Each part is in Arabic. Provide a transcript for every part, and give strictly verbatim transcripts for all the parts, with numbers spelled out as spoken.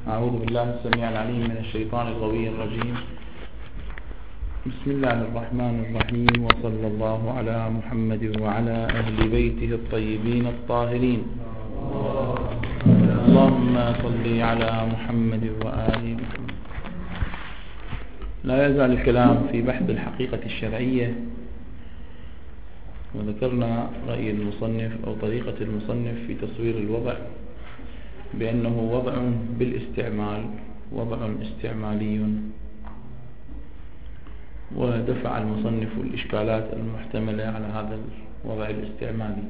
أعوذ بالله السميع العليم من الشيطان الغوي الرجيم. بسم الله الرحمن الرحيم، وصلى الله على محمد وعلى أهل بيته الطيبين الطاهرين. اللهم صل على محمد وآل محمد. لا يزال الكلام في بحث الحقيقة الشرعية، وذكرنا رأي المصنف أو طريقة المصنف في تصوير الوضع بأنه وضع بالاستعمال، وضع استعمالي، ودفع المصنف الإشكالات المحتملة على هذا الوضع الاستعمالي.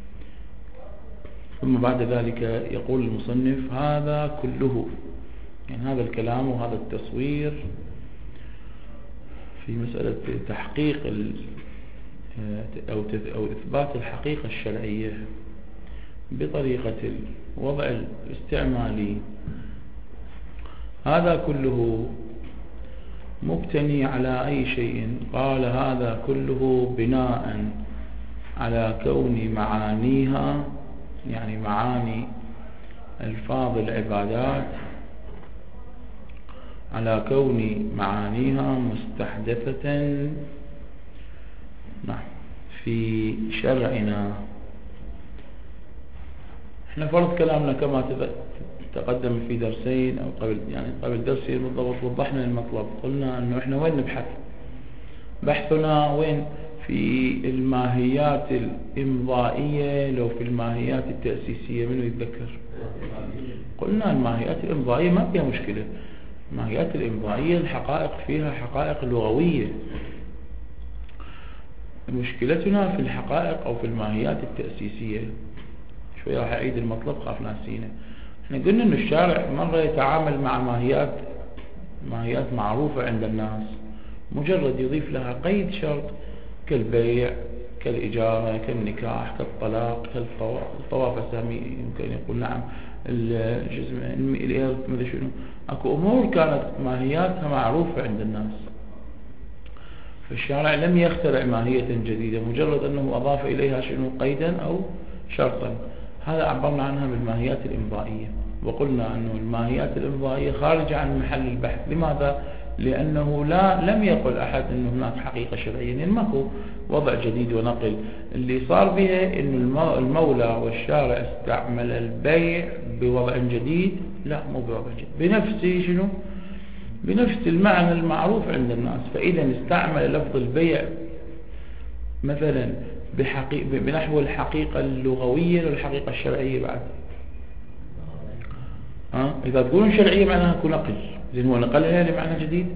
ثم بعد ذلك يقول المصنف هذا كله، يعني هذا الكلام وهذا التصوير في مسألة تحقيق أو إثبات الحقيقة الشرعية بطريقة الوضع الاستعمالي، هذا كله مبتني على أي شيء؟ قال هذا كله بناء على كون معانيها، يعني معاني ألفاظ العبادات، على كون معانيها مستحدثة نعم في شرعنا. احنا فرض كلامنا كما تقدم في درسين او قبل، يعني قبل درسين بالضبط، وضحنا المطلب. قلنا انه احنا وين نبحث؟ بحثنا وين؟ في الماهيات الامضائية لو في الماهيات التأسيسية؟ منو يتذكر؟ قلنا الماهيات الامضائية ما فيها مشكلة. الماهيات الامضائية الحقائق فيها حقائق لغوية. مشكلتنا في الحقائق او في الماهيات التأسيسية. شوية راح أعيد المطلب خاف ناسينه. احنا قلنا ان الشارع مرة يتعامل مع ماهيات ماهيات معروفة عند الناس، مجرد يضيف لها قيد شرط كالبيع، كالإجارة، كالنكاح، كالطلاق، كالطواف السامي، يمكن يقول نعم الجزم الإرث، ماذا شنو. اكو امور كانت ماهياتها معروفة عند الناس، فالشارع لم يخترع ماهية جديدة، مجرد انه اضاف اليها شنو؟ قيدا او شرطا. هذا عبرنا عنها بالماهيات الإمضائية، وقلنا أنه الماهيات الإمضائية خارجة عن محل البحث. لماذا؟ لأنه لا لم يقل أحد أنه هناك حقيقة شرعية، يعني ماكو وضع جديد ونقل. اللي صار بها أنه المولى والشارع استعمل البيع بوضع جديد، لا مو بوضع جديد، بنفس شنو؟ بنفس المعنى المعروف عند الناس. فإذا استعمل لفظ البيع مثلا بنحو الحقيقة اللغوية والحقيقة الشرعية بعد. ها؟ إذا تقولون شرعية معناها اكو نقل، زين هو نقلها لمعنى جديد؟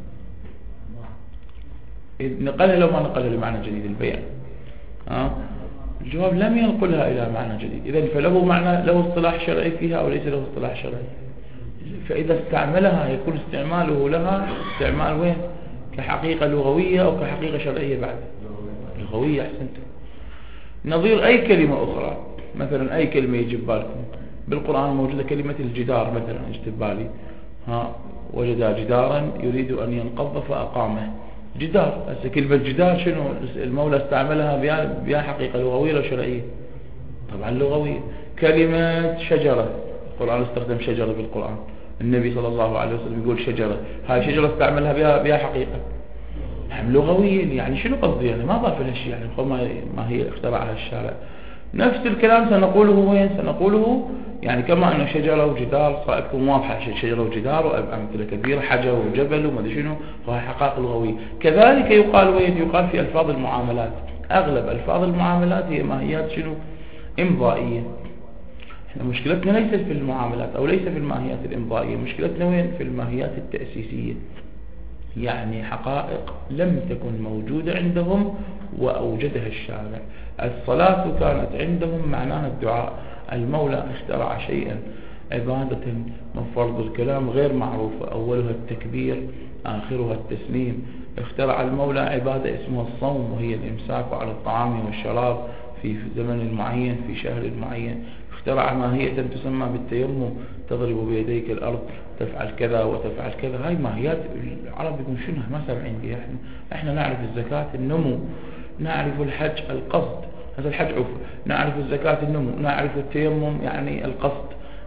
نقلها لو ما نقلها لمعنى جديد البيع؟ ها؟ الجواب لم ينقلها إلى معنى جديد. إذن فله معنى، له اصطلاح شرعي فيها أو ليس له اصطلاح شرعي؟ فإذا استعملها يكون استعماله لها استعمال وين؟ كحقيقة لغوية أو كحقيقة شرعية بعد؟ لغوية. أحسنت. نظير أي كلمة أخرى، مثلا أي كلمة يجي ببالكم بالقرآن موجودة كلمة الجدار مثلا، يجي ببالي ها وجد جدارا يريد أن ينقض فأقامه. جدار، هسه كلمة جدار شنو المولى استعملها بها حقيقة لغوية ولا شرعية؟ طبعا لغوية. كلمة شجرة، القرآن استخدم شجرة بالقرآن، النبي صلى الله عليه وسلم يقول شجرة، هاي شجرة استعملها بها بها حقيقة نعم لغوية. يعني شنو قصدي؟ يعني ما ضاف لها شيء، يعني ما ما هي اخترعها الشارع. نفس الكلام سنقوله وين؟ سنقوله يعني كما أن شجرة وجدار صائبكم واضحة، شجرة وجدار وأمثلة كبيرة، حجر وجبل وما ادري شنو، وهي حقائق لغوية. كذلك يقال وين؟ يقال في ألفاظ المعاملات. أغلب ألفاظ المعاملات هي ماهيات شنو؟ إمضائية. احنا مشكلتنا ليست في المعاملات أو ليس في الماهيات الإمضائية، مشكلتنا وين؟ في الماهيات التأسيسية، يعني حقائق لم تكن موجودة عندهم وأوجدها الشارع. الصلاة كانت عندهم معناها الدعاء، المولى اخترع شيئا عبادة من فرض الكلام غير معروفة، أولها التكبير آخرها التسليم. اخترع المولى عبادة اسمها الصوم، وهي الإمساك على الطعام والشراب في زمن معين في شهر معين. اخترع ماهية تسمى بالتيمم، تضرب بيديك الأرض تفعل كذا وتفعل كذا. هاي ماهيات العرب يقول شنو ما سامعين بها. احنا احنا نعرف الزكاة النمو، نعرف الحج القصد، هذا الحج عفو، نعرف الزكاة النمو، نعرف التيمم يعني القصد،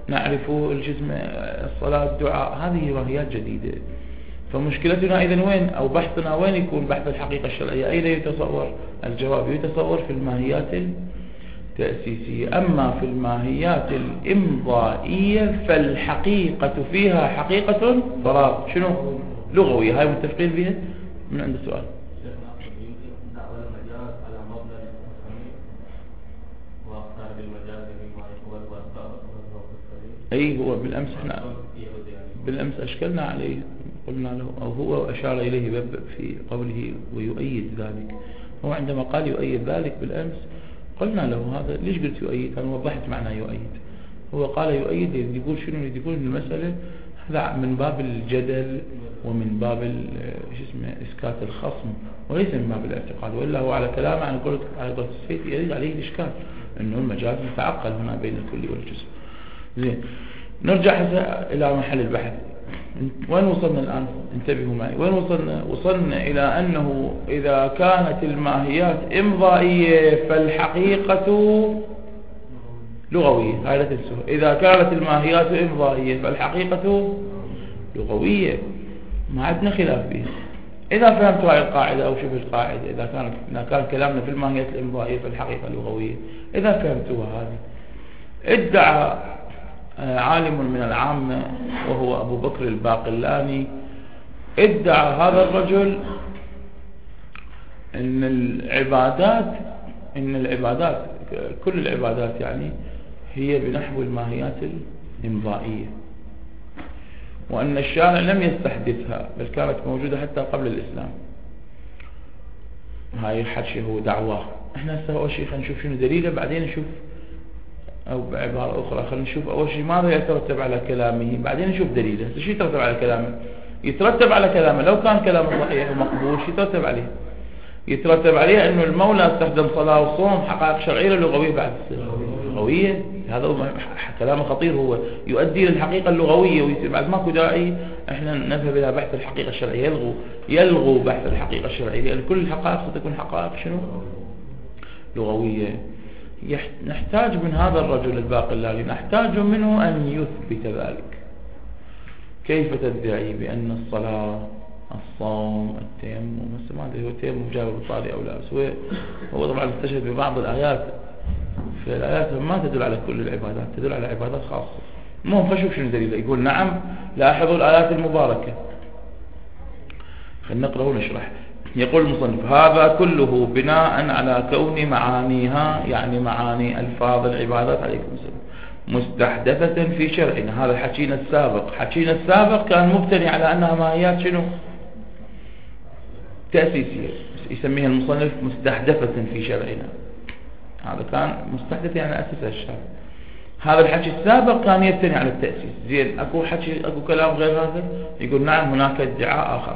نعرف الجسم الصلاة الدعاء، هذه ماهيات جديدة. فمشكلتنا إذن وين، أو بحثنا وين يكون؟ بحث الحقيقة الشرعية أين يتصور؟ الجواب يتصور في الماهيات التأسيسية. أما في الماهيات الإمضائية فالحقيقة فيها حقيقة فراغ، شنو؟ لغوية. هاي متفقين بها؟ من عند السؤال. أي هو بالأمس احنا بالأمس أشكلنا عليه، قلنا له، أو هو أشار إليه في قوله ويؤيد ذلك. هو عندما قال يؤيد ذلك بالأمس قلنا له هذا ليش قلت يؤيد؟ أنا وضحت معنى يؤيد. هو قال يؤيد يقول شنو؟ يقول المسألة هذا من باب الجدل ومن باب شو اسمه إسكات الخصم، وليس من باب الاعتقاد. وإلا هو على كلامه عن قولة على قولة السيف يريد عليه الإشكال إنه المجاز متعقل هنا بين الكل والجزء. زين، نرجع إلى محل البحث. وين وصلنا الآن؟ انتبهوا معي. وين وصلنا؟ وصلنا إلى أنه إذا كانت الماهيات إمضائية فالحقيقة لغوية. هاي لا تنسوها. إذا كانت الماهيات إمضائية فالحقيقة لغوية، ما عندنا خلاف بها. إذا فهمتوا هاي القاعدة أو شبه القاعدة، إذا كان إذا كان كلامنا في الماهيات الإمضائية فالحقيقة لغوية، إذا فهمتوها هذه. ادعى عالم من العامة وهو أبو بكر الباقلاني، ادعى هذا الرجل إن العبادات إن العبادات كل العبادات يعني هي بنحو الماهيات الإمضائية، وأن الشارع لم يستحدثها بل كانت موجودة حتى قبل الإسلام. هاي حكي هو دعواه. احنا هسه أول شيء خلينا نشوف شنو دليله، بعدين نشوف، أو بعبارة أخرى خلينا نشوف أول شيء ماذا يترتب على كلامه، بعدين نشوف دليله. شو يترتب على كلامه؟ يترتب على كلامه لو كان كلامه صحيح ومقبول شو يترتب عليه؟ يترتب عليه أنه المولى استخدم صلاة وصوم حقائق شرعية لغوية بعد لغوية. هذا هو كلام خطير، هو يؤدي للحقيقة اللغوية، وبعد ماكو داعي احنا نذهب إلى بحث الحقيقة الشرعية. يلغو يلغو بحث الحقيقة الشرعية، لأن كل الحقائق ستكون حقائق شنو؟ لغوية. نحتاج من هذا الرجل الباقلاني، نحتاج منه أن يثبت ذلك. كيف تدعي بأن الصلاة الصوم التيمم، بس ما أدري هو التيمم جاب البطاري أو لا، بس هو هو طبعا استشهد ببعض الآيات، في الآيات ما تدل على كل العبادات، تدل على عبادات خاصة. المهم فشوف شنو دليل. يقول نعم لاحظوا الآيات المباركة. خلينا نقرأ ونشرح. يقول المصنف هذا كله بناء على كون معانيها، يعني معاني ألفاظ العبادات عليكم السلام، مستحدثة في شرعنا. هذا حكينا السابق، حكينا السابق كان مبتني على أنها ماهيات شنو؟ تأسيسية، يسميها المصنف مستحدثة في شرعنا. هذا كان مستحدث يعني أسسها الشرع. هذا الحكي السابق كان يبتني على التأسيس. زين، أكو حكي أكو كلام غير هذا؟ يقول نعم هناك ادعاء آخر.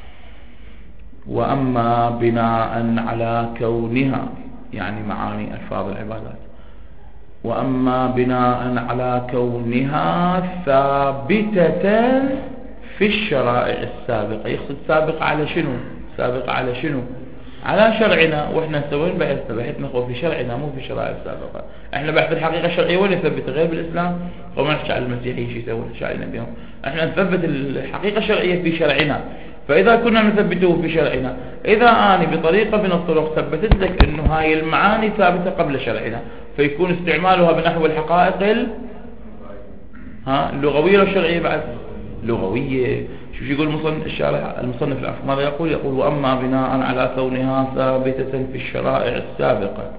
وأما بناء على كونها، يعني معاني ألفاظ العبادات، وأما بناء على كونها ثابتة في الشرائع السابقة. يقصد سابقة على شنو؟ سابقة على شنو؟ على شرعنا. وإحنا سوين بحثنا بحثنا هو في شرعنا مو في الشرائع السابقة. إحنا بحث الحقيقة الشرعية وين نثبت؟ غير بالإسلام. وما نحكي على المسيحيين شو يسوون، نحكي على النبيهم. إحنا نثبت الحقيقة الشرعية في شرعنا. فإذا كنا نثبته في شرعنا، إذا أنا بطريقة من الطرق ثبتت لك أنه هاي المعاني ثابتة قبل شرعنا، فيكون استعمالها بنحو الحقائق ها اللغوية والشرعية بعد لغوية. شو يقول المصنف الشارع المصنف العفو ماذا يقول؟ يقول وأما بناء على كونها ثابتة في الشرائع السابقة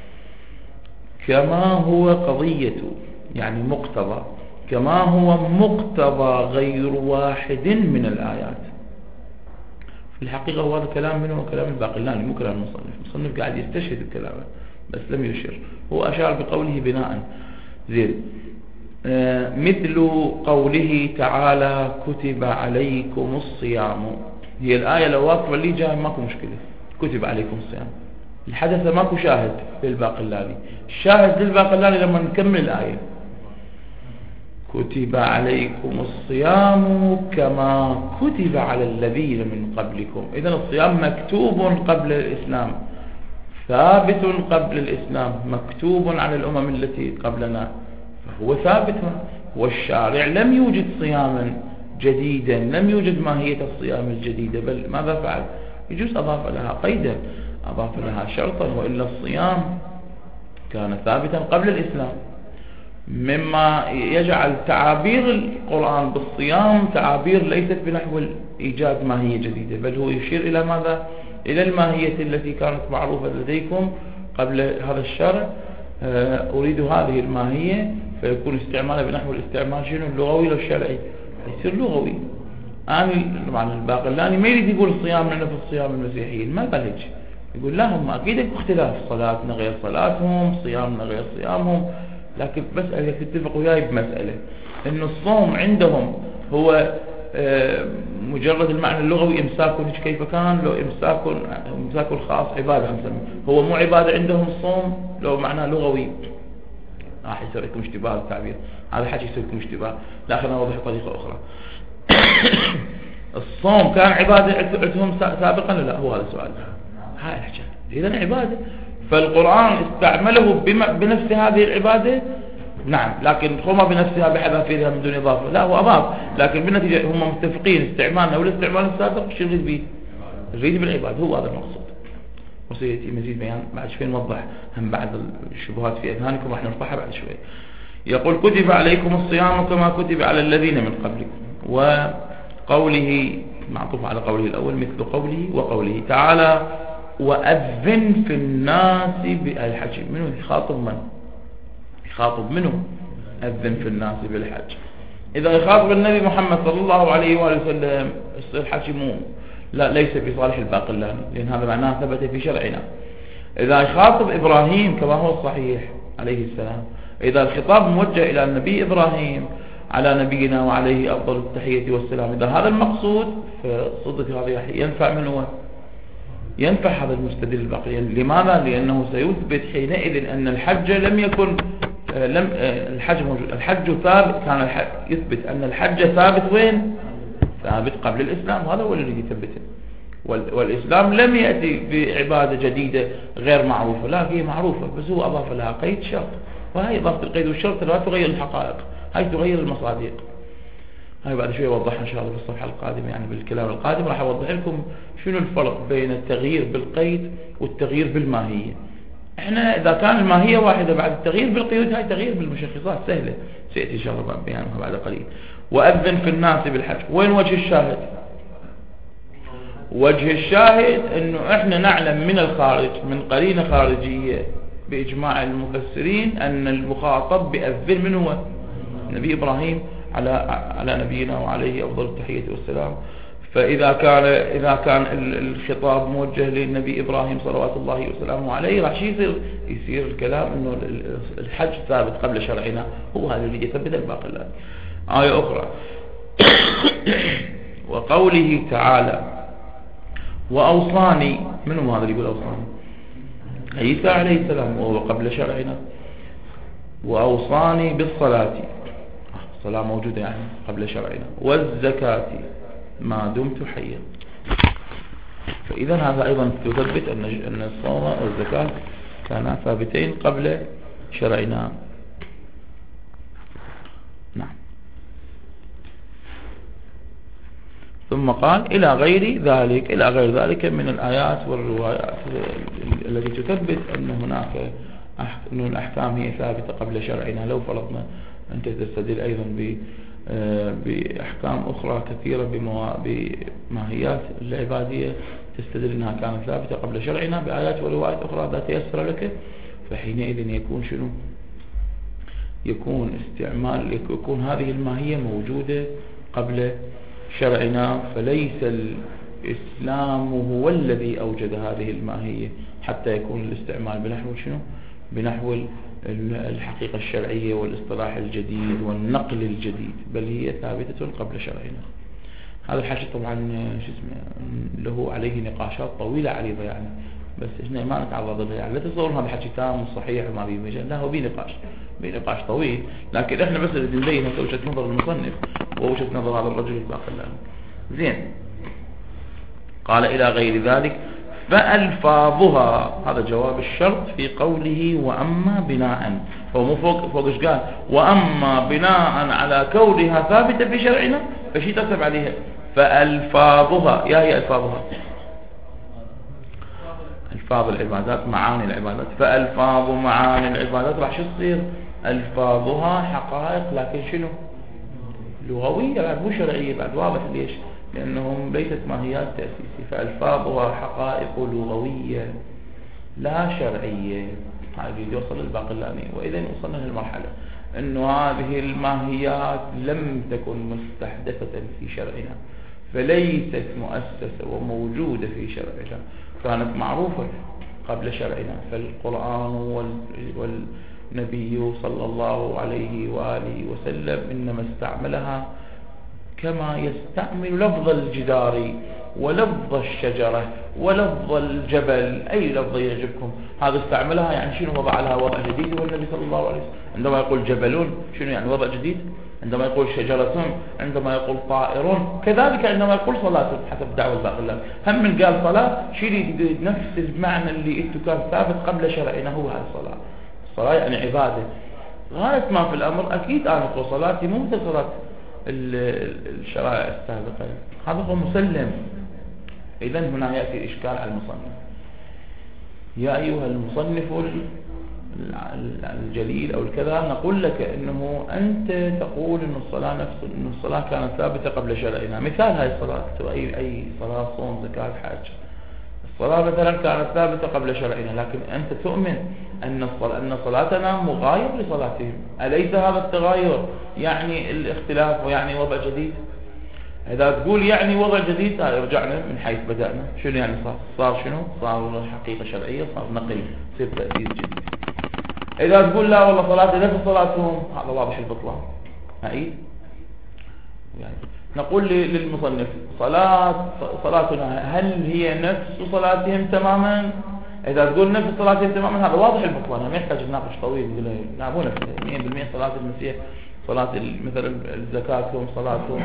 كما هو قضية، يعني مقتضى، كما هو مقتضى غير واحد من الآيات. في الحقيقة هو هذا كلام منه وكلام الباقلاني مو كلام المصنف. المصنف قاعد يستشهد الكلام بس لم يشر، هو أشار بقوله بناء. زين، آه مثل قوله تعالى كتب عليكم الصيام. هي الآية لو واقفة اللي جاء ماكو مشكلة، كتب عليكم الصيام. الحدث ماكو شاهد للباقلاني. الشاهد للباقلاني لما نكمل الآية كتب عليكم الصيام كما كتب على الذين من قبلكم. إذن الصيام مكتوب قبل الإسلام، ثابت قبل الإسلام، مكتوب على الأمم التي قبلنا، فهو ثابت. والشارع لم يوجد صياما جديدا، لم يوجد ماهية الصيام الجديدة، بل ماذا فعل؟ يجوز أضاف لها قيدا، أضاف لها شرطا، وإلا الصيام كان ثابتا قبل الإسلام، مما يجعل تعابير القرآن بالصيام تعابير ليست بنحو إيجاد ماهية جديدة، بل هو يشير إلى ماذا؟ إلى الماهية التي كانت معروفة لديكم قبل هذا الشرع. أريد هذه الماهية، فيكون استعمالها بنحو الاستعمال شنو؟ اللغوي لو الشرعي، يصير لغوي. أنا طبعا الباقلاني ما يريد يقول الصيام لنا في الصيام المسيحيين، ما قال هيك، يقول لا هم أكيد اكو اختلاف، صلاتنا غير صلاتهم، صيامنا غير صيامهم، لكن مسألة تتفق وياي بمسألة إن الصوم عندهم هو مجرد المعنى اللغوي إمساك كيف كان، لو إمساك إمساك الخاص عبادة نسميه، هو مو عبادة عندهم الصوم لو معناه لغوي. راح يصير لكم اشتباه التعبير، هذا حكي يصير لكم اشتباه، لكن أوضح بطريقة أخرى. الصوم كان عبادة عندهم سابقا؟ لا، هو هذا السؤال. هاي الحكي إذا عبادة، فالقرآن استعمله بنفس هذه العبادة، نعم، لكن هما بنفسها بحذافيرها من دون إضافة، لا هو أضاف، لكن بالنتيجة هم متفقين استعمالنا والاستعمال السابق شو نريد به؟ نريد بالعبادة، هو هذا المقصود. وسيأتي مزيد بيان بعد شوي نوضح هم بعد الشبهات في أذهانكم، راح نرفعها بعد شوي. يقول كتب عليكم الصيام كما كتب على الذين من قبلكم، وقوله معطوف على قوله الأول مثل قوله وقوله تعالى وأذن في الناس بالحج. منه يخاطب من؟ يخاطب منه؟ أذن في الناس بالحج. إذا يخاطب النبي محمد صلى الله عليه وآله وسلم يصير حكي مو لا ليس في صالح الباقلاني، لأن هذا معناه ثبت في شرعنا. إذا يخاطب إبراهيم كما هو الصحيح عليه السلام، إذا الخطاب موجه إلى النبي إبراهيم على نبينا وعليه أفضل التحية والسلام، إذا هذا المقصود فصدق هذا ينفع من هو؟ ينفع هذا المستدل الباقي. لماذا؟ لأنه سيثبت حينئذ أن الحج لم يكن لم الحج موجود، الحج ثابت، كان الحج يثبت أن الحج ثابت وين؟ ثابت قبل الإسلام، هذا هو الذي يثبته. والإسلام لم يأتي بعبادة جديدة غير معروفة، لا هي معروفة، بس هو أضاف لها قيد شرط، وهي إضافة القيد والشرط لا تغير الحقائق، هاي تغير المصادق. هاي بعد شوي أوضحها إن شاء الله في الصفحة القادمة، يعني بالكلام القادم راح أوضح لكم شنو الفرق بين التغيير بالقيد والتغيير بالماهية. احنا إذا كان الماهية واحدة بعد التغيير بالقيود، هاي تغيير بالمشخصات سهلة، سيأتي إن شاء الله بيانها بعد قليل. وأذن في الناس بالحج، وين وجه الشاهد؟ وجه الشاهد أنه احنا نعلم من الخارج من قرينة خارجية بإجماع المفسرين أن المخاطب بأذن من هو؟ نبي إبراهيم على على نبينا وعليه أفضل التحية والسلام. فإذا كان إذا كان الخطاب موجه للنبي إبراهيم صلوات الله وسلامه عليه، راح يصير يصير الكلام إنه الحج ثابت قبل شرعنا، هو هذا اللي يثبت الباقي. آية أخرى وقوله تعالى وأوصاني، من هو هذا اللي يقول أوصاني؟ عيسى عليه السلام، وهو قبل شرعنا. وأوصاني بالصلاة، الصلاة موجودة يعني قبل شرعنا، والزكاة ما دمت حيا. فإذا هذا أيضا تثبت أن أن الصوم والزكاة كانا ثابتين قبل شرعنا. نعم. ثم قال إلى غير ذلك، إلى غير ذلك من الآيات والروايات التي تثبت أن هناك أن الأحكام هي ثابتة قبل شرعنا. لو فرضنا أنت تستدل أيضا بأحكام أخرى كثيرة بماهيات العبادية تستدل أنها كانت ثابتة قبل شرعنا بآيات وروايات أخرى ذات يسر لك، فحينئذ يكون شنو؟ يكون استعمال يكون هذه الماهية موجودة قبل شرعنا، فليس الإسلام هو الذي أوجد هذه الماهية حتى يكون الاستعمال بنحو شنو؟ بنحو الحقيقة الشرعية والاصطلاح الجديد والنقل الجديد، بل هي ثابتة قبل شرعنا. هذا الحكي طبعا شو اسمه له عليه نقاشات طويلة عريضة يعني، بس احنا ما نتعرض له يعني. لا تصور هذا الحكي تام صحيح وما بيه مجال، لا هو بيه نقاش بيه نقاش طويل، لكن احنا بس نبين وجهة نظر المصنف ووجهة نظر هذا الرجل الباقلاني. زين، قال إلى غير ذلك فألفاظها هذا جواب الشرط في قوله وأما بناء، هو مو فوق فوق ايش قال؟ وأما بناء على كونها ثابتة في شرعنا فشي ترتب عليها. فألفاظها، يا هي ألفاظها ألفاظ العبادات، معاني العبادات. فألفاظ معاني العبادات راح شو تصير؟ ألفاظها حقائق لكن شنو؟ لغوية بعد مو شرعية. بعد واضح ليش؟ لأنهم ليست ماهيات تأسيسية. فألفاظها حقائق لغوية لا شرعية. هذا يوصل للباقلاني. وإذا وصلنا للمرحلة أنه هذه الماهيات لم تكن مستحدثة في شرعنا، فليست مؤسسة وموجودة في شرعنا، كانت معروفة قبل شرعنا. فالقرآن والنبي صلى الله عليه وآله وسلم إنما استعملها كما يستعمل لفظ الجدار ولفظ الشجرة ولفظ الجبل، أي لفظ يعجبكم هذا استعملها. يعني شنو وضع لها وضع جديد؟ والنبي صلى الله عليه وسلم عندما يقول جبل شنو يعني وضع جديد؟ عندما يقول شجرة، عندما يقول طائر، كذلك عندما يقول صلاة حسب دعوة الباقلان. هم من قال صلاة شيء نفس المعنى اللي انتو كان ثابت قبل شرعنا هو هذا الصلاة. الصلاة يعني عبادة غاية ما في الأمر. أكيد أنا أقول صلاتي مو مثل صلاة الشرائع السابقة، هذا هو مسلم. إذن هنا يأتي الإشكال على المصنف. يا أيها المصنف الجليل أو الكذا، نقول لك إنه أنت تقول إن الصلاة نفس إن الصلاة كانت ثابتة قبل شرعنا. مثال هاي الصلاة، أي أي صلاة، صوم، زكاة، حج، الصلاة مثلا كانت ثابتة قبل شرعنا، لكن أنت تؤمن أن الصلاة أن صلاتنا مغاير لصلاتهم. أليس هذا التغاير يعني الاختلاف ويعني وضع جديد؟ إذا تقول يعني وضع جديد، رجعنا من حيث بدأنا. شنو يعني صار؟ صار شنو؟ صار حقيقة شرعية، صار نقل، صار تأثير جديد. إذا تقول لا والله صلاتي نفس صلاتهم، هذا واضح البطلان. هاي يعني نقول للمصنف صلاة صلاتنا هل هي نفس صلاتهم تماما؟ إذا تقول نفس صلاتهم تماما هذا واضح البطلان، ما يحتاج نناقش طويل. نقول لا مو نفس مية بالمية صلاة المسيح، صلاة مثلا زكاتهم، صلاتهم،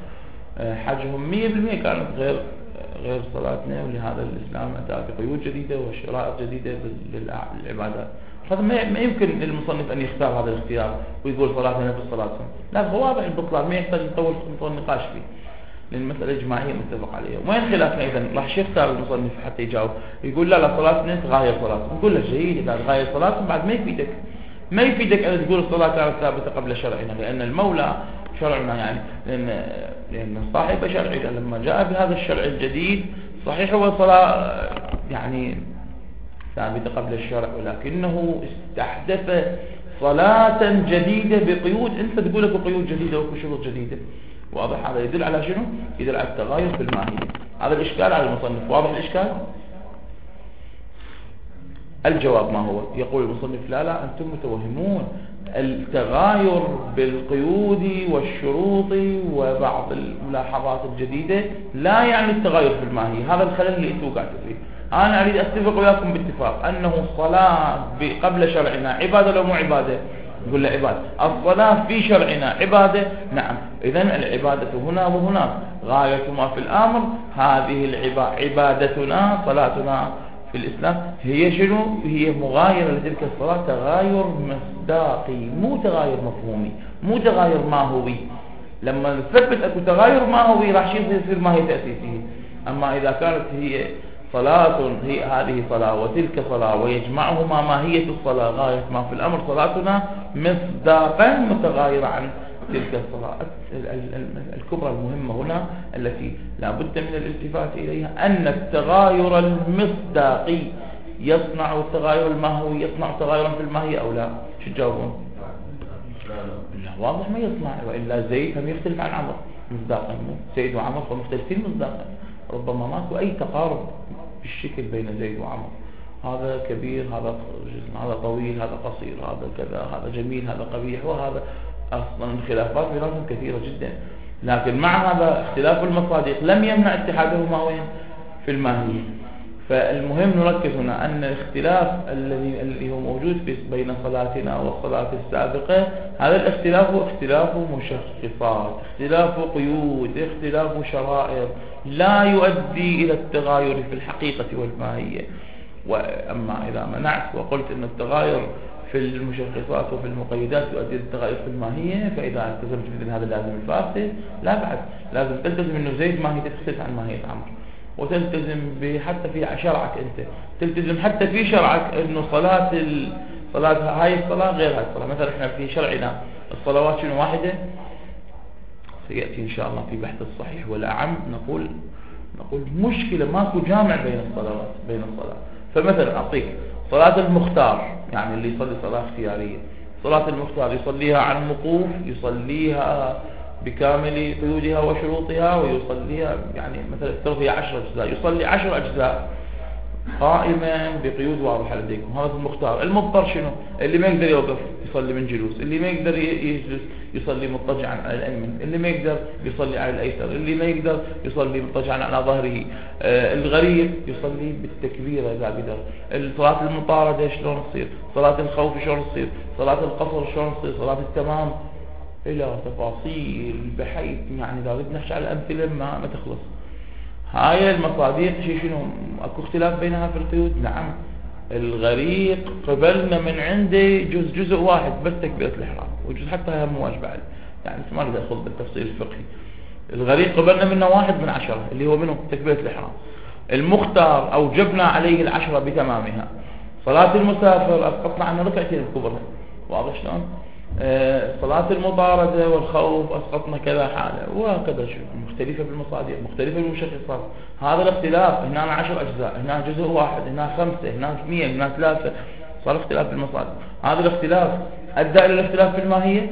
حجهم مية بالمية كانت غير غير صلاتنا. ولهذا الإسلام أتى بقيود جديدة وشرائط جديدة للعبادات. هذا ما يمكن للمصنف أن يختار هذا الاختيار ويقول صلاتنا نفس صلاتهم. لا، هو واضح البطلان، ما يحتاج نطول نطول نقاش فيه لأن المسألة إجماعية متفق عليها. وين خلافنا إذن؟ راح يختار المصنف حتى يجاوب يقول لا لا صلاتنا تغاير صلاتهم. نقول له جيد، إذا تغاير صلاتهم بعد ما يفيدك ما يفيدك أن تقول الصلاة كانت ثابتة قبل شرعنا، لأن المولى شرعنا يعني لأن لأن صاحب شرعنا لما جاء بهذا الشرع الجديد صحيح هو صلاة يعني ثابتة قبل الشرع، ولكنه استحدث صلاة جديدة بقيود أنت تقول لك قيود جديدة وشروط جديدة. واضح؟ هذا يدل على شنو؟ يدل على التغاير في الماهية. هذا الإشكال على المصنف. واضح الإشكال؟ الجواب ما هو؟ يقول المصنف لا لا أنتم متوهمون. التغاير بالقيود والشروط وبعض الملاحظات الجديدة لا يعني التغاير في الماهية. هذا الخلل اللي انتم قاعدين فيه. أنا أريد أتفق وياكم باتفاق أنه الصلاة قبل شرعنا عبادة لو مو عبادة؟ نقول له عبادة. الصلاة في شرعنا عبادة؟ نعم. إذن العبادة هنا وهناك، غاية ما في الأمر هذه العبادة عبادتنا صلاتنا في الإسلام هي شنو؟ هي مغايرة لتلك الصلاة، تغاير مصداقي مو تغاير مفهومي، مو تغاير ماهوي. لما نثبت أكو تغاير ماهوي راح يصير ماهية تأسيسية. أما إذا كانت هي صلاة هي هذه صلاة وتلك صلاة ويجمعهما ماهية الصلاة غاية ما في الأمر صلاتنا مصداقا متغايرة عن تلك الصلاة. الكبرى المهمة هنا التي لا بد من الالتفات إليها أن التغاير المصداقي يصنع التغاير الماهوي يصنع تغايرا في الماهية أو لا؟ شو تجاوبون؟ لا واضح ما يصنع، وإلا زيد هم يختلف عن عمر مصداقا. زيد وعمر فمختلفين مصداقا، ربما ماكو أي تقارب بالشكل بين زيد وعمر. هذا كبير، هذا هذا طويل، هذا قصير، هذا كذا، هذا جميل، هذا قبيح، وهذا أصلا الخلافات بينهم كثيرة جدا. لكن مع هذا اختلاف المصادق لم يمنع اتحادهما وين؟ في الماهية. فالمهم نركز هنا أن الاختلاف الذي اللي هو موجود بين صلاتنا والصلاة السابقة، هذا الاختلاف هو اختلاف مشخصات، اختلاف قيود، اختلاف شرائط، لا يؤدي إلى التغاير في الحقيقة والماهية. وأما إذا منعت وقلت أن التغاير في المشخصات وفي المقيدات يؤدي إلى التغاير في الماهية، فإذا التزمت مثل هذا اللازم الفاسد، لا بعد لازم تلتزم أنه زيد ماهيته تختلف عن ماهية عمرو، وتلتزم حتى في شرعك أنت، تلتزم حتى في شرعك أنه صلاة ال... صلاة هاي الصلاة غير هاي الصلاة. مثلا احنا في شرعنا الصلوات شنو واحدة، سيأتي إن شاء الله في بحث الصحيح والأعم، نقول نقول مشكلة ماكو جامع بين الصلوات بين الصلاة. فمثلا أعطيك صلاة المختار، يعني اللي يصلي صلاة اختيارية، صلاة المختار يصليها عن وقوف، يصليها بكامل قيودها وشروطها، ويصليها يعني مثلا ترضي عشر أجزاء، يصلي عشر أجزاء قائما بقيود واضحة لديكم، هذا المختار. المضطر شنو؟ اللي ما يقدر يوقف يصلي من جلوس، اللي ما يقدر يجلس يصلي مضطجعا على الأيمن، اللي ما يقدر يصلي على الأيسر، اللي ما يقدر يصلي مضطجعا على ظهره. آه الغريب يصلي بالتكبيرة إذا قدر. صلاة المطاردة شلون تصير؟ صلاة الخوف شلون تصير؟ صلاة القصر شلون تصير؟ صلاة التمام إلى تفاصيل بحيث يعني إذا بدنا نحكي على الأمثلة ما ما تخلص. هاي المصاديق شي شنو اكو اختلاف بينها في القيود؟ نعم. الغريق قبلنا من عنده جزء جزء واحد بس تكبيرة الإحرام، وجزء حتى هم واجب بعد، يعني ما نقدر ناخذ بالتفصيل الفقهي. الغريق قبلنا منه واحد من عشرة اللي هو منه تكبيرة الإحرام. المختار أوجبنا عليه العشرة بتمامها. صلاة المسافر أسقطنا عنه ركعتين الكبرى، واضح شلون؟ آه صلاة المطاردة والخوف أسقطنا كذا حالة، وهكذا شو مختلفة بالمصادر، مختلفة بالمشخصات. هذا الاختلاف هنا عشر أجزاء، هنا جزء واحد، هنا خمسة، هنا مية، هنا ثلاثة، صار اختلاف بالمصادر. هذا الاختلاف أدى إلى الاختلاف في الماهية؟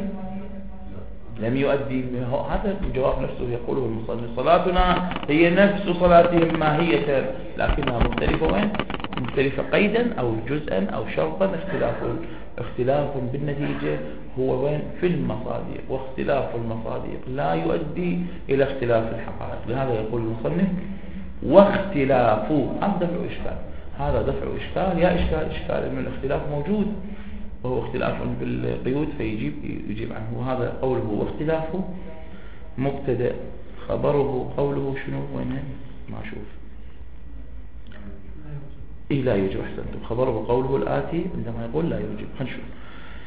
لم يؤدي. هذا الجواب نفسه يقوله المصنف، صلاتنا هي نفس صلاتهم ماهية، لكنها مختلفة وين؟ مختلفة قيدا أو جزءا أو شرطا. اختلاف اختلاف بالنتيجة هو وين؟ في المصادق، واختلاف المصادق لا يؤدي إلى اختلاف الحقائق. لهذا يقول المصنف واختلاف، هذا دفع إشكال، هذا دفع إشكال يا إشكال إشكال إنه الاختلاف موجود وهو اختلاف بالقيود فيجيب يجيب عنه. وهذا قوله واختلافه مبتدأ، خبره قوله شنو وين؟ ما أشوف إيه لا يوجب. أحسنتم، خبره قوله الآتي عندما يقول لا يوجب. خلينا نشوف.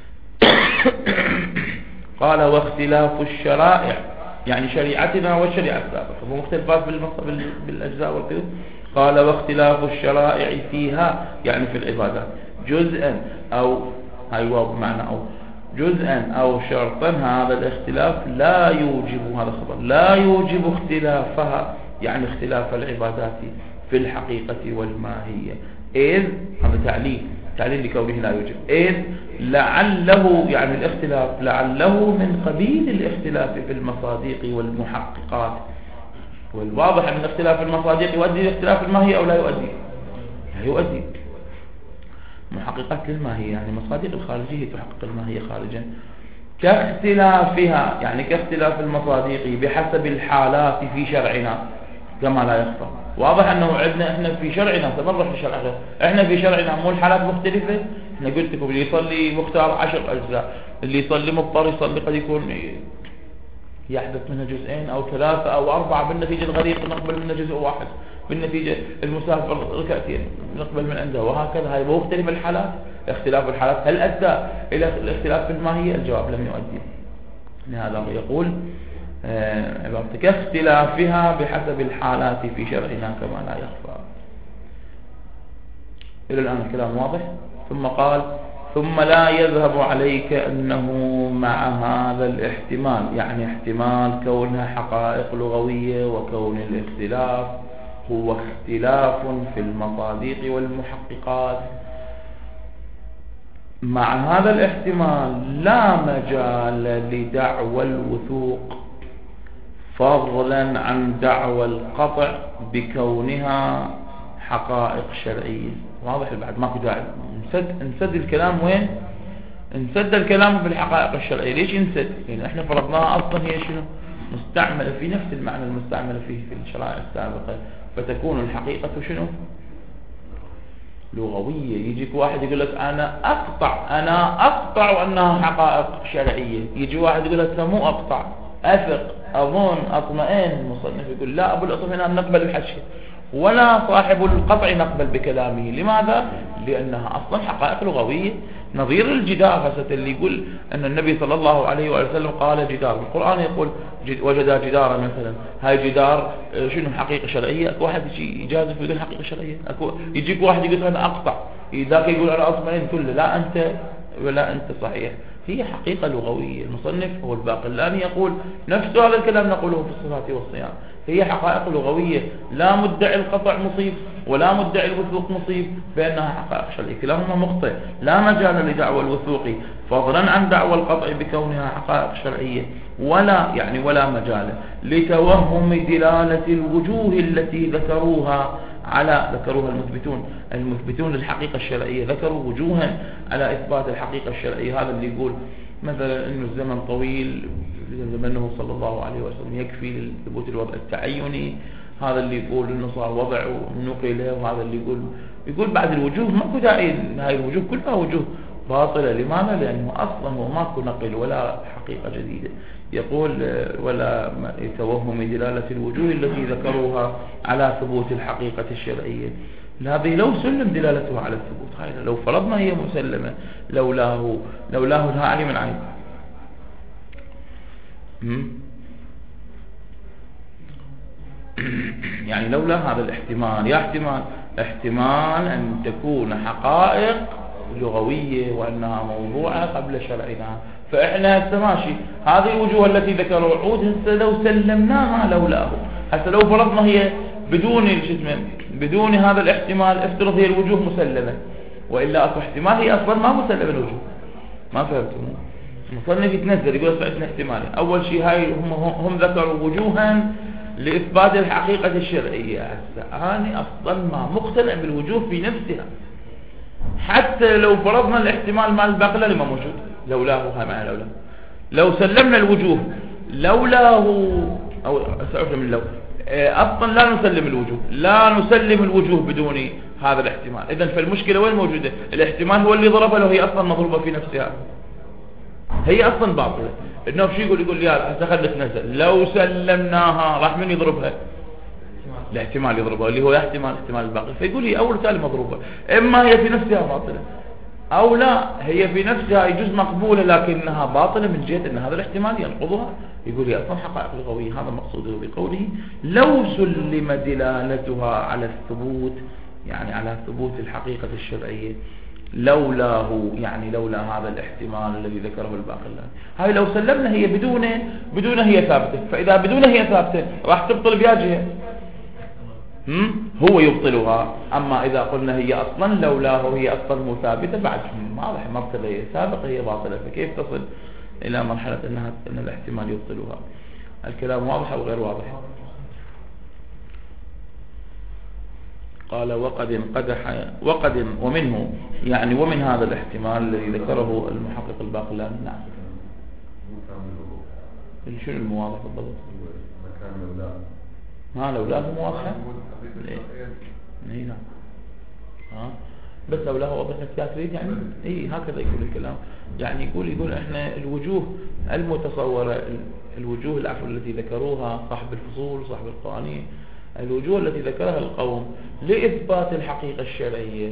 قال واختلاف الشرائع، يعني شريعتنا والشريعة السابقة، ومختلفات بالأجزاء والقيود. قال واختلاف الشرائع فيها، يعني في العبادات، جزءا أو هاي واو بمعنى أو جزءا أو شرطا، هذا الاختلاف لا يوجب، هذا خبر لا يوجب اختلافها، يعني اختلاف العبادات في الحقيقة والماهية. إذ هذا تعليل تعليل لكونه لا يوجب، إذ لعله يعني الاختلاف لعله من قبيل الاختلاف في المصادق والمحققات. والواضح أن اختلاف المصادق يؤدي إلى اختلاف الماهية أو لا يؤدي؟ لا يؤدي. محققات للماهية يعني مصادق الخارجية تحقق الماهية خارجا، كاختلافها يعني كاختلاف المصادق بحسب الحالات في شرعنا كما لا يخفى. واضح أنه عندنا إحنا في شرعنا تمرح في شرع غير، إحنا في شرعنا مو الحالات مختلفة. إحنا قلت لكم اللي يصلي مختار عشر أجزاء، اللي يصلي مضطر يصلي قد يكون يحدث منها جزئين أو ثلاثة أو أربعة، بالنتيجة الغريق نقبل منه جزء واحد، بالنتيجة المسافر ركعتين نقبل من عنده، وهكذا. هاي مختلف الحالات، اختلاف الحالات هل أدى إلى الاختلاف في الماهية؟ الجواب لم يؤدي. لهذا يقول عبارتك اختلافها بحسب الحالات في شرعنا كما لا يخفى. إلى الآن الكلام واضح. ثم قال ثم لا يذهب عليك أنه مع هذا الاحتمال، يعني احتمال كونها حقائق لغوية وكون الاختلاف هو اختلاف في المصادق والمحققات، مع هذا الاحتمال لا مجال لدعوى الوثوق فضلا عن دعوى القطع بكونها حقائق شرعية. واضح بعد ماكو داعي نسد نسد الكلام وين؟ نسد الكلام في الحقائق الشرعية. ليش نسد؟ لأن احنا فرضناها أصلا هي شنو؟ مستعملة في نفس المعنى المستعمل فيه في الشرائع السابقة، فتكون الحقيقة شنو؟ لغوية. يجيك واحد يقول لك أنا أقطع أنا أقطع أنها حقائق شرعية، يجي واحد يقول لك مو أقطع، أثق، أظن، أطمئن. المصنف يقول لا، أبو الأطمئنان نقبل الحشي ولا صاحب القطع نقبل بكلامه. لماذا؟ لأنها أصلا حقائق لغوية. نظير الجدار هسه اللي يقول أن النبي صلى الله عليه وسلم قال جدار، القرآن يقول وجد جدارا مثلا، هاي جدار شنو حقيقة شرعية؟ أكو واحد يجي يجازف ويقول حقيقة شرعية، أكو يجيك واحد يقول أنا أقطع، ذاك يقول أنا أطمئن، كله لا أنت ولا أنت صحيح. هي حقيقة لغوية. المصنف هو الباقلاني يقول نفس هذا الكلام نقوله في الصلاة والصيام، هي حقائق لغوية، لا مدعي القطع مصيب ولا مدعي الوثوق مصيب بأنها حقائق شرعية، كلاهما مخطئ. لا مجال لدعوى الوثوق فضلا عن دعوى القطع بكونها حقائق شرعية، ولا يعني ولا مجال لتوهم دلالة الوجوه التي ذكروها على ذكروها المثبتون المثبتون للحقيقة الشرعية، ذكروا وجوها على إثبات الحقيقة الشرعية. هذا اللي يقول مثلا إنه الزمن طويل، زمنه صلى الله عليه وسلم يكفي لثبوت الوضع التعيني، هذا اللي يقول إنه صار وضع ونقله، وهذا اللي يقول يقول بعد الوجوه ماكو داعي، هاي الوجوه كلها وجوه باطلة. لماذا؟ لأنه أصلا هو ماكو نقل ولا حقيقة جديدة. يقول ولا توهم دلالة الوجوه التي ذكروها على ثبوت الحقيقة الشرعية. هذه لو سلم دلالتها على الثبوت، هاي لو فرضنا هي مسلمة لولاه لولاه لها علي من عين. يعني لولا هذا الاحتمال، يا احتمال احتمال أن تكون حقائق لغوية وأنها موضوعة قبل شرعنا، فإحنا هسه ماشي هذه الوجوه التي ذكروا عود هسه لو سلمناها لولاه. هسه لو فرضنا هي بدون الجسم بدون هذا الاحتمال، افترض هي الوجوه مسلمة، وإلا أكو احتمال هي أصلا ما مسلمة الوجوه. ما فهمتم؟ المصنف يتنزل يقول اسمعنا احتمالين. أول شيء هاي هم, هم ذكروا وجوها لإثبات الحقيقة الشرعية. هسه أنا أصلا ما مقتنع بالوجوه في نفسها، حتى لو فرضنا الاحتمال مع الباقي اللي ما موجود لولاه. هاي معنى لولاه. لو سلمنا الوجوه لولاه أو أسأل من لو أصلا لا نسلم الوجوه لا نسلم الوجوه بدون هذا الاحتمال. إذن فالمشكلة وين موجودة؟ الاحتمال هو اللي ضربها، لو هي أصلا مضروبة في نفسها هي أصلا باطلة. إنه بشي يقول يقول يا خلت نزل لو سلمناها راح من يضربها؟ الاحتمال يضربها اللي هو احتمال احتمال الباقي. فيقول هي أول تالي مضروبة، إما هي في نفسها باطلة أو لا هي في نفسها يجوز مقبولة لكنها باطلة من جهة أن هذا الاحتمال ينقضها. يقول هي أصلا حقائق لغوية. هذا مقصوده بقوله لو سلم دلالتها على الثبوت، يعني على ثبوت الحقيقة الشرعية لولاه، يعني لولا هذا الاحتمال الذي ذكره الباقلاني. هاي لو سلمنا هي بدون بدون هي ثابتة، فإذا بدون هي ثابتة راح تبطل بيا جهة هو يبطلها. أما إذا قلنا هي أصلا لولاه هي أصلا مو ثابتة، بعد واضح مرتبة هي سابقة هي باطلة، فكيف تصل إلى مرحلة أنها أن الاحتمال يبطلها؟ الكلام واضح أو غير واضح؟ قال وقد انقدح وقد ومنه يعني ومن هذا الاحتمال الذي ذكره المحقق الباقلاني. نعم. شنو المواضح بالضبط؟ ها لولاه مواضحة؟ اي نعم. ها بس لولاه واضح نفسها تريد يعني اي هكذا يقول الكلام. يعني يقول يقول احنا الوجوه المتصورة، الوجوه العفو التي ذكروها صاحب الفصول صاحب القوانين، الوجوه التي ذكرها القوم لإثبات الحقيقة الشرعية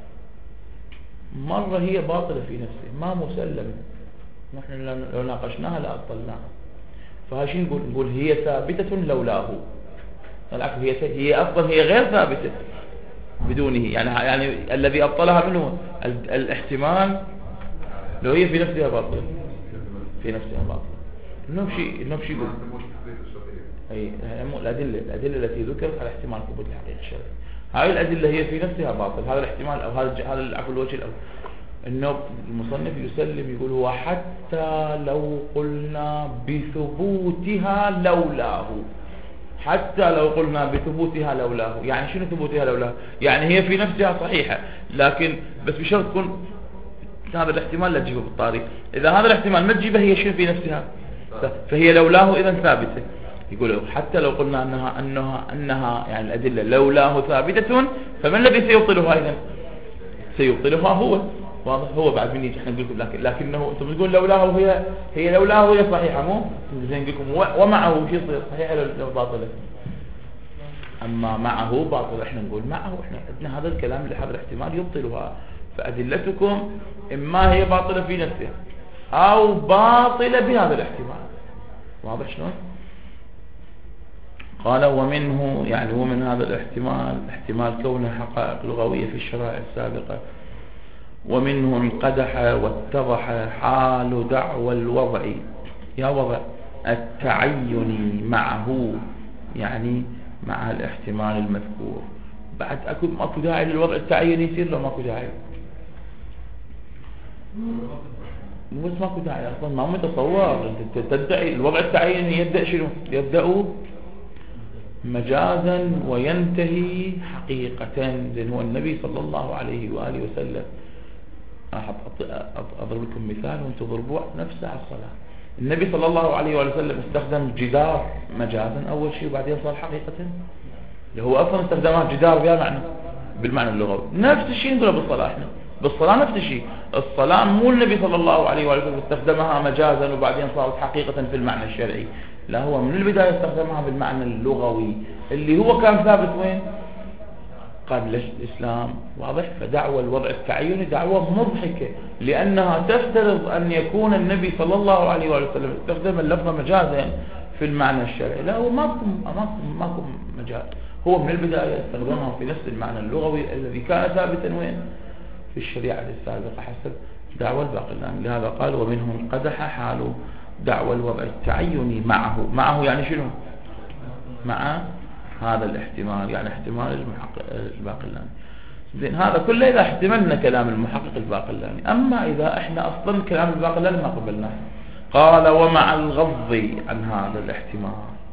مرة هي باطلة في نفسها ما مسلمة، نحن لو ناقشناها لأبطلناها. فهاشين نقول نقول هي ثابتة لولاه، العفو هي هي أصلا هي غير ثابتة بدونه. يعني يعني الذي أبطلها منه الاحتمال، لو هي في نفسها باطلة في نفسها باطلة. النبشي النبشي يقول أي الأدلة الأدلة التي ذكرت على احتمال ثبوت الحقيقة الشرعية، هاي الأدلة هي في نفسها باطل. هذا الاحتمال أو هذا هذا العفو الوجه الأول. إنه المصنف يسلم يقول هو حتى لو قلنا بثبوتها لولاه، حتى لو قلنا بثبوتها لولاه. يعني شنو ثبوتها لولاه؟ يعني هي في نفسها صحيحة، لكن بس بشرط تكون هذا الاحتمال لا تجيبه بالطاري. إذا هذا الاحتمال ما تجيبه هي شنو في نفسها، فهي لولاه إذا ثابتة. يقول حتى لو قلنا أنها أنها أنها يعني الأدلة لولاه ثابتة، فمن الذي سيبطلها إذن؟ سيبطلها هو. واضح؟ هو بعد من يجي احنا نقول لكم لكن لكنه انتم تقول لولاه هي هي لولاه هي صحيحه، مو زين نقول لكم ومعه شيء يصير صحيحه لو باطله. اما معه باطل احنا نقول معه احنا عندنا هذا الكلام اللي هذا الاحتمال يبطلها. فادلتكم اما هي باطله في نفسها او باطله بهذا الاحتمال. واضح شلون؟ قال ومنه يعني ومن هذا الاحتمال احتمال كونه حقائق لغويه في الشرائع السابقه، ومنه انقدح واتضح حال دعوى الوضع يا وضع التعين معه، يعني مع الاحتمال المذكور. بعد اكو ماكو داعي للوضع التعيني يصير لو ماكو داعي، مو بس ماكو داعي اصلا ما متصور. انت تدعي الوضع التعيني يبدا شنو؟ يبدا مجازا وينتهي حقيقة. زين هو النبي صلى الله عليه وآله وسلم أضرب لكم مثال وانتم ضربوا نفسه على الصلاة. النبي صلى الله عليه وآله وسلم استخدم جدار مجازا أول شيء وبعدين صار حقيقة، اللي هو أصلا استخدمها جدار بها معنى بالمعنى اللغوي. نفس الشيء نقوله بالصلاة احنا بالصلاة نفس الشيء. الصلاة مو النبي صلى الله عليه وآله وسلم استخدمها مجازا وبعدين صارت حقيقة في المعنى الشرعي، لا هو من البداية استخدمها بالمعنى اللغوي اللي هو كان ثابت وين؟ قبل الإسلام. واضح؟ فدعوى الوضع التعيني دعوة مضحكة لأنها تفترض أن يكون النبي صلى الله عليه وسلم استخدم اللفظ مجازا في المعنى الشرعي. لا هو ماكو ماكو مجاز، هو من البداية استخدمها في نفس المعنى اللغوي الذي كان ثابتا وين؟ في الشريعة السابقة حسب دعوى الباقلاني. لهذا قال ومنه انقدح حال دعوى الوضع التعيني معه. معه يعني شنو؟ مع هذا الاحتمال، يعني احتمال المحقق الباقلاني. زين هذا كله إذا احتملنا كلام المحقق الباقلاني. أما إذا احنا أصلا كلام الباقلاني ما قبلناه، قال ومع الغض عن هذا الاحتمال.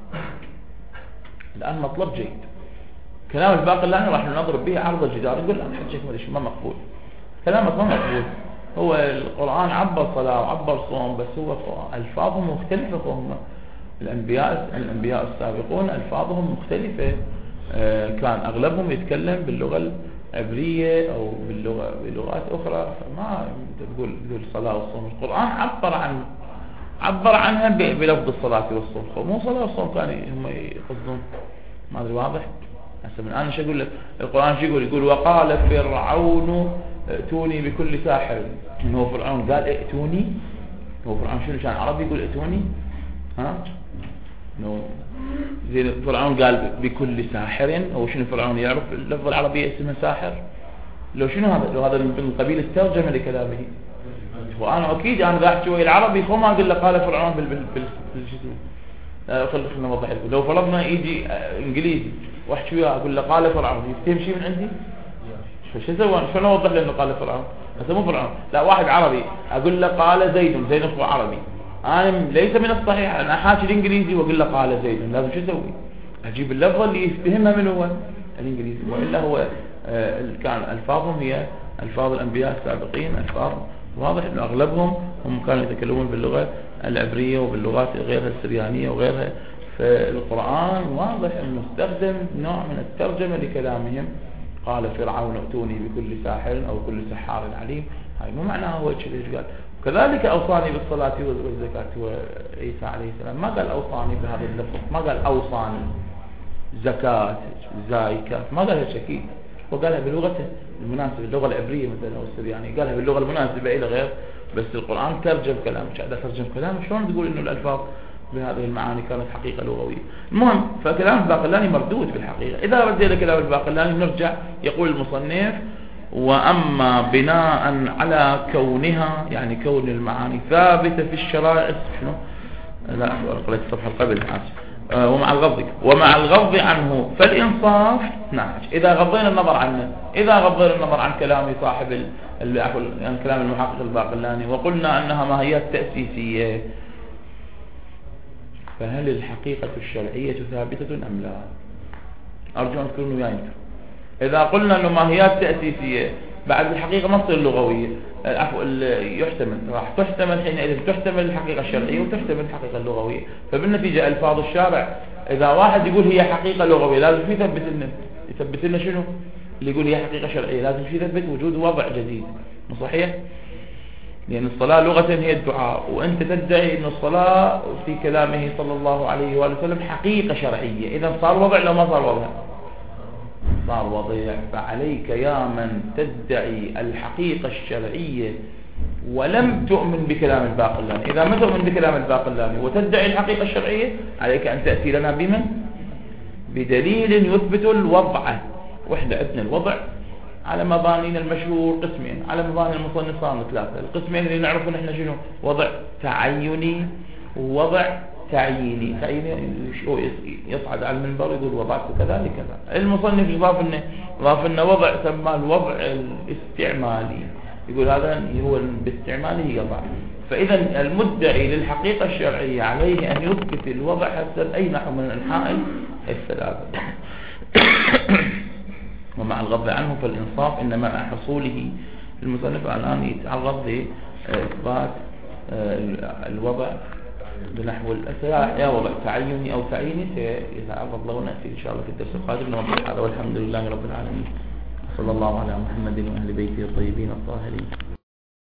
الآن مطلب جيد. كلام الباقلاني راح نضرب به عرض الجدار، نقول الآن حجك ما مقبول، كلامك ما مقبول. هو القرآن عبر صلاة وعبر صوم بس هو ألفاظهم مختلفة. هم الأنبياء الأنبياء السابقون ألفاظهم مختلفة، كان أغلبهم يتكلم باللغة العبرية أو باللغة بلغات أخرى. فما تقول تقول الصلاة والصوم. القرآن عبر عن عبر عنها بلفظ الصلاة والصوم، مو صلاة والصوم كانوا هم يقصدون. ما أدري واضح؟ هسه من أنا شو أقول لك؟ القرآن شو يقول؟ يقول وقال فرعون ائتوني بكل ساحر. من هو فرعون قال ائتوني؟ هو فرعون شنو كان عربي يقول ائتوني؟ ها؟ نو زين فرعون قال بكل ساحر. هو شنو فرعون يعرف اللفظ العربي اسمه ساحر؟ لو شنو هذا؟ لو هذا من قبيل الترجمة لكلامه. وأنا أكيد أنا ذا أحكي العربي فما أقول له قال فرعون بال بال بال بال خلينا نوضح لكم. لو فرضنا يجي إنجليزي واحكي وياه أقول له قال فرعون يفتهم شيء من عندي؟ شو سوى؟ شلون اوضح له انه قال فرعون؟ هذا مو فرعون. لا واحد عربي اقول له قال زيد، زيد هو عربي، انا ليس من الصحيح انا احاكي الانجليزي واقول له قال زيد. لازم شو اسوي؟ اجيب اللفظ اللي يفهمها من هو الانجليزي، والا هو آه كان الفاظهم هي الفاظ الانبياء السابقين، الفاظ واضح انه اغلبهم هم كانوا يتكلمون باللغه العبريه وباللغات غيرها السريانيه وغيرها. فالقران واضح انه استخدم نوع من الترجمه لكلامهم. قال فرعون ائتوني بكل ساحر أو كل سحار عليم. هاي مو معناها هو اللي قال. وكذلك أوصاني بالصلاة والزكاة وعيسى عليه السلام ما قال أوصاني بهذا اللفظ، ما قال أوصاني زكاة زاي كاف، ما قالها شكيد، وقالها بلغته المناسبة اللغة العبرية مثلا أو السريانية، قالها باللغة المناسبة إلى غير. بس القرآن ترجم كلام، إذا ترجم كلام شلون تقول إنه الألفاظ بهذه المعاني كانت حقيقة لغوية؟ المهم فكلام الباقلاني مردود في الحقيقة. إذا ردينا كلام الباقلاني نرجع يقول المصنف وأما بناء على كونها يعني كون المعاني ثابتة في الشرائع شنو؟ لا قرأت الصفحة قبل آه ومع الغض ومع الغض عنه فالإنصاف نعم. إذا غضينا النظر عنه، إذا غضينا النظر عن كلام صاحب يعني كلام المحقق الباقلاني وقلنا أنها ماهيات تأسيسية، فهل الحقيقة الشرعية ثابتة أم لا؟ أرجو أن تكونوا وياي. إذا قلنا أنه ماهيات تأسيسية بعد الحقيقة ما تصير لغوية، عفوا يحتمل راح تحتمل حينئذ تحتمل الحقيقة الشرعية وتحتمل الحقيقة اللغوية. فبالنتيجة ألفاظ الشارع إذا واحد يقول هي حقيقة لغوية لازم يثبت لنا يثبت لنا شنو؟ اللي يقول هي حقيقة شرعية لازم في يثبت وجود وضع جديد، مو صحيح؟ لأن الصلاة لغة هي الدعاء، وأنت تدعي أن الصلاة في كلامه صلى الله عليه وآله وسلم حقيقة شرعية، إذا صار وضع لو ما صار وضع؟ صار وضع. فعليك يا من تدعي الحقيقة الشرعية ولم تؤمن بكلام الباقلاني، إذا ما تؤمن بكلام الباقلاني وتدعي الحقيقة الشرعية عليك أن تأتي لنا بمن؟ بدليل يثبت الوضع. وإحنا عندنا الوضع على مبانينا المشهور قسمين، على مباني المصنف صار ثلاثة. القسمين اللي نعرفه نحن شنو؟ وضع تعيني ووضع تعييني. تعييني يصعد على المنبر يقول وضعت كذا لكذا. المصنف يضاف لنا ضاف لنا وضع سماه الوضع الاستعمالي، يقول هذا هو باستعماله يضع. فإذا المدعي للحقيقة الشرعية عليه أن يثبت الوضع حسب أي نحو من الأنحاء الثلاثة. ومع الغض عنه فالإنصاف، إنما مع حصوله المصنف الآن يتعرض لإثبات الوضع بنحو الأسئلة، يا وضع تعيني أو تعييني سيتعرض له ونأتي إن شاء الله في الدرس القادم. نوضح هذا والحمد لله رب العالمين، صلى الله على محمد وأهل بيته الطيبين الطاهرين.